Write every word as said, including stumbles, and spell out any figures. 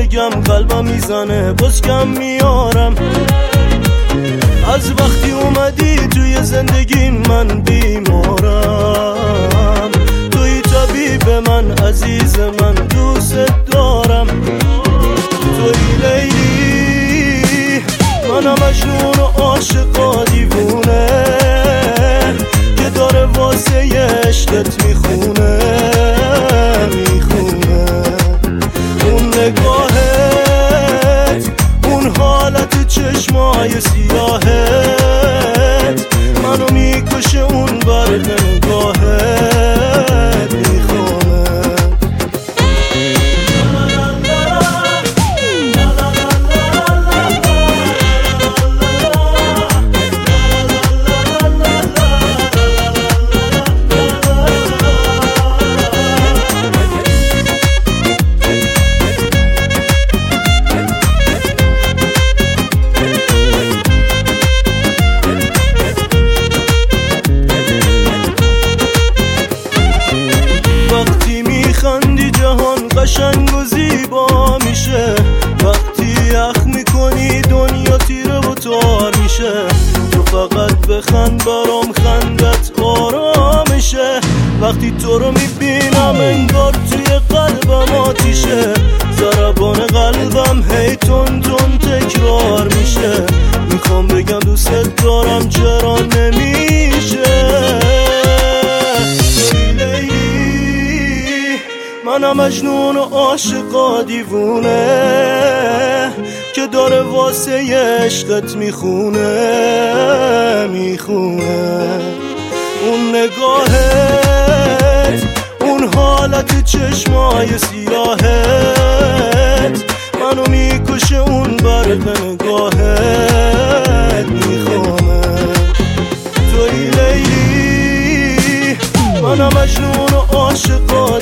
میگم قلبم میزنه باز کم میارم. از وقتی اومدی توی زندگی من بیمارم، توی طبیب من عزیز من دوست دارم. توی لیلی منم مجنون و عاشق و دیوونه که داره واسه عشقت میخونه میخونه. اون نگاهت، اون حالت چشمای سیاهت منو میکشه، اون برد نگاهت میخونه. قشنگ و زیبا میشه وقتی یخ میکنی دنیا تیره و تار میشه. تو فقط بخند برام خندت آرامشه. وقتی تو رو میبینم انگار توی قلبم آتیشه. ضربان قلبم هی تون تون تکرار میشه. میخوام بگم دوست دارم چرا نمیشه. منم مجنون و عاشق و دیوونه که داره واسه عشقت میخونه میخونه. اون نگاهت، اون حالت چشمای سیاهت منو میکشه، اون برد نگاهت میخونه. توی لیلی منم مجنون و عاشق و